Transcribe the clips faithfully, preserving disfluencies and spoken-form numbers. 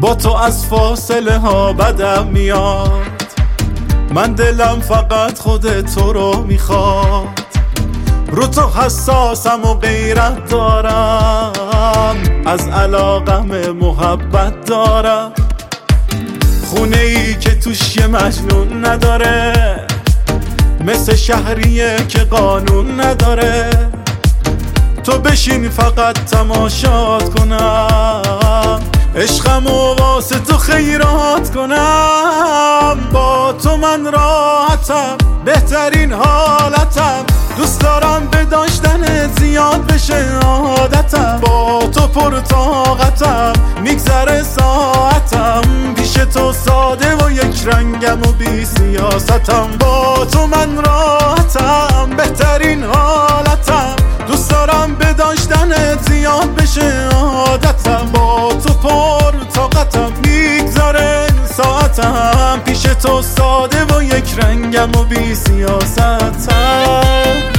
با تو از فاصله ها بدم میاد، من دلم فقط خود تو رو میخواد. رو تو حساسم و غیرت دارم، از علاقم محبت دارم. خونه ای که توش یه مجنون نداره، مثل شهریه که قانون نداره. تو بشین فقط تماشات کنم، عشقم و واسه تو خیرات کنم. با تو من راحتم، بهترین حالتم، دوست دارم به داشتنت زیاد بشه عادتم. با تو پر طاقتم، میگذره ساعتم، پیش تو ساده و یک رنگم و بی سیاستم. با تو من راحتم، بهترین حالتم، دوست دارم به داشتنت زیاد بشه عادتم. با تو پر طاقتم، میگذره ساعتم، پیش تو ساده و یک رنگم و بی سیاستم.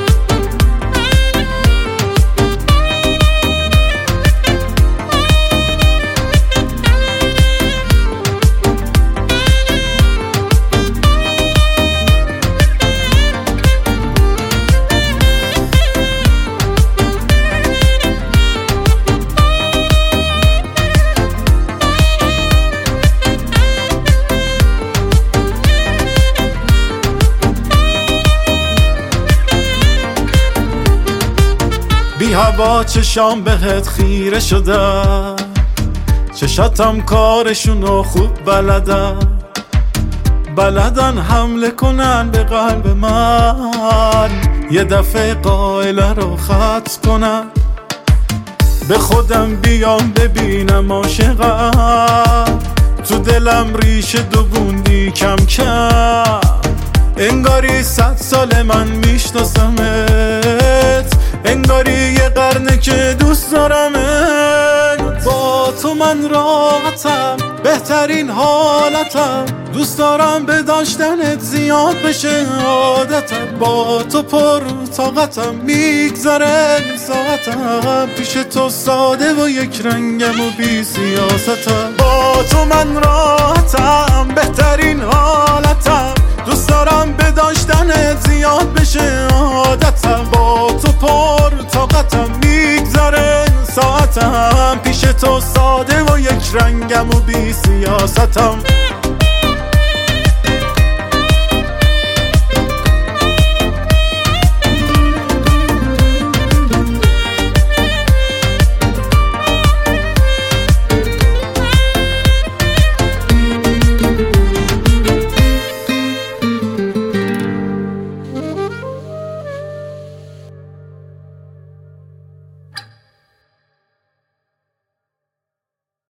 بی هوا چشام بهت خیره شدن، چشاتم کارشونو خوب بلدن، بلدن حمله کنن به قلب من، یه دفعه قائله رو خط کنن. به خودم بیام ببینم عاشقم، تو دلم ریشه دووندی کم کم. انگاری صد سال من میشناسمت، انگاری یه قرنه که دوست دارمت. با تو من راحتم، بهترین حالتم، دوست دارم به داشتنت زیاد بشه عادتم. با تو پر طاقتم، میگذره ساعتم، پیش تو ساده و یک رنگم و بی سیاستم. با تو من راحتم، بهترین حالتم، دوست دارم به داشتنت زیاد بشه عادتم. با تو پر طاقتم، میگذره ساعتم، پیش تو ساده و یک رنگم و بی سیاستم.